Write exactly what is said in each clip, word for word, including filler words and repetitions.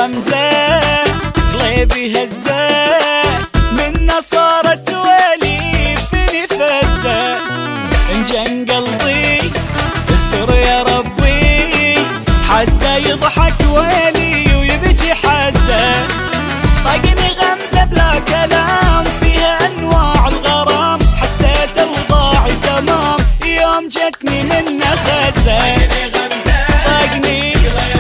غمزة قلبي هزة منا صارت ولي فيني فزة انجن قلبي استر يا ربي حزة يضحك ولي ويبكي حزة طاقني غمزة بلا كلام فيها انواع الغرام حسيت اوضاعي تمام يوم جتني منه خزة طاقني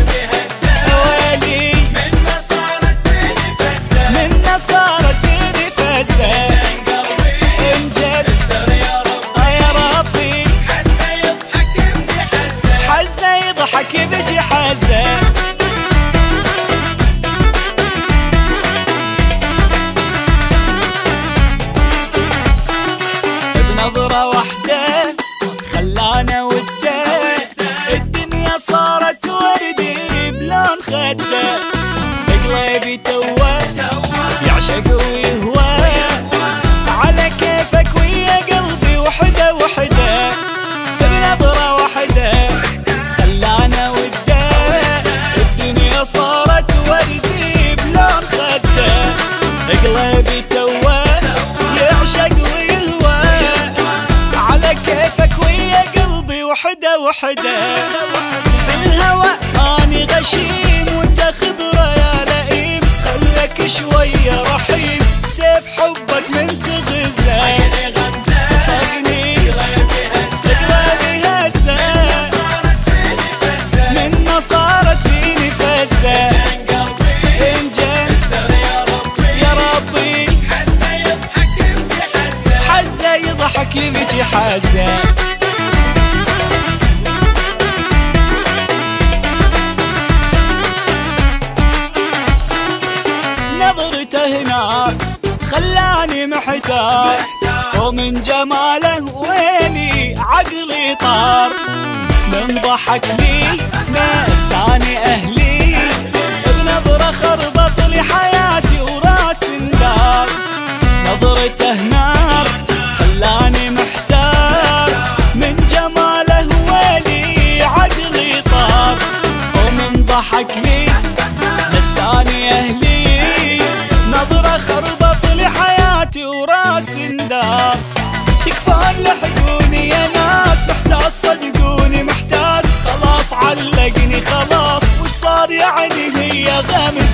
صارت فيني فزة انجد يا ربي حزة يضحك يبجي حزة حزة يضحك يبجي حزة بنظرة واحدة خلانا وده الدنيا صارت وردي بلون خده قلبي توه يعشق ويهوى على كيفك ويا قلبي وحدة وحدة بنظرة واحدة خلانا وده الدنيا صارت وردي بلون خده قلبي توه يعشق ويهوى على كيفك ويا قلبي وحدة وحدة بالهوى اني غشيم وانت خبرة يا لئيم خليك شوية رحيم سيف حبك من تغزة طاقني قلبي هزة منا صارت فيني فزة انجن يا ربي حزة يضحك يبكي حزة نظرته هناك خلاني محتار ومن جماله ويلي عقلي طار من ضحك لي نساني أهلي بنظرة خربط لي حياتي وراس ندار نظرته نار خلاني محتار من جماله ويلي عقلي طار ومن ضحك لي نساني أهلي نظرة خربط لي حياتي وراس ندار تكفون لحقوني يا ناس محتاس صدقوني محتاس خلاص علقني خلاص وش صار يعني هي غمز